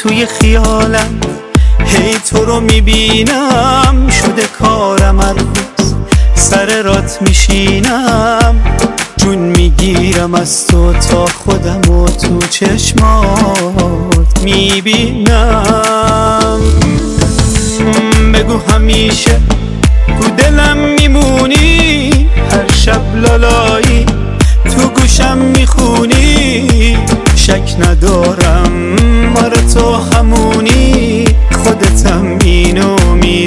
توی خیالم، هی تو رو میبینم، شده کارم هر روز سر رات میشینم، جون میگیرم از تو تا خودم و تو چشمات میبینم. بگو همیشه تو دلم میمونی، هر شب لالایی تو گوشم میخونی، شک ندارم آره تو همونی، خودتم اینو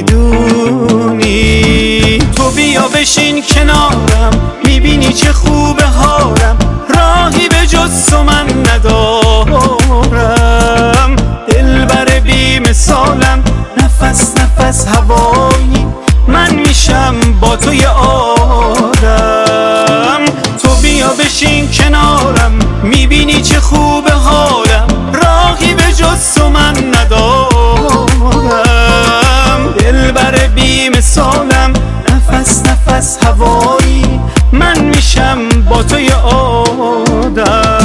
میدونی. تو بیا بشین کنارم، میبینی چه خوبه حالم، راهی به جز تو من ندارم، دلبر بی مثالم، نفس نفس هوایی من میشم با تو یه آدم. تو بیا بشین کنارم، میبینی چه خوبه حالم، راهی به جز تو من ندارم، دلبر بی مثالم، نفس نفس هوایی من میشم با تو یه آدم.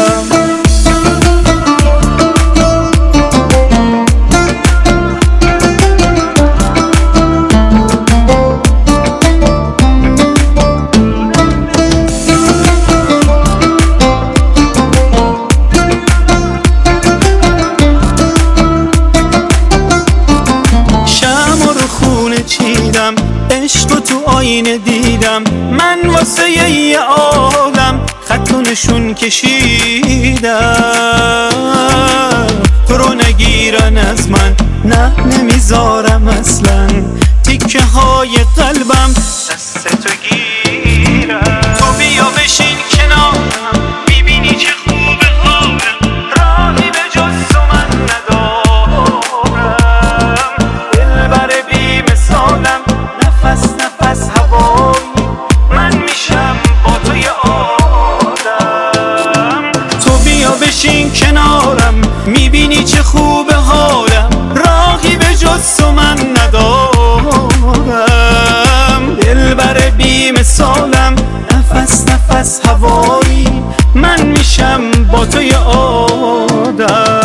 عشق تو آینه دیدم، من واسه یه عالم خط و نشون کشیدم، تو رو نگیرن از من نه نمیذارم اصلا، تیکه های قلبم دست تو گیرم. تو بیا بشین کنارم، میبینی چه خوبه حالم، راهی به جز تو من ندارم، دلبر بی مثالم، نفس نفس هوایی من میشم با تو یه آدم. تو بیا بشین کنارم، میبینی چه خوبه حالم، راهی به جز تو من ندارم، دلبر بی مثالم، نفس نفس هوایی من میشم با تو یه آدم.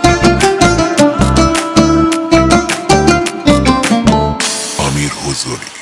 امیر حضوری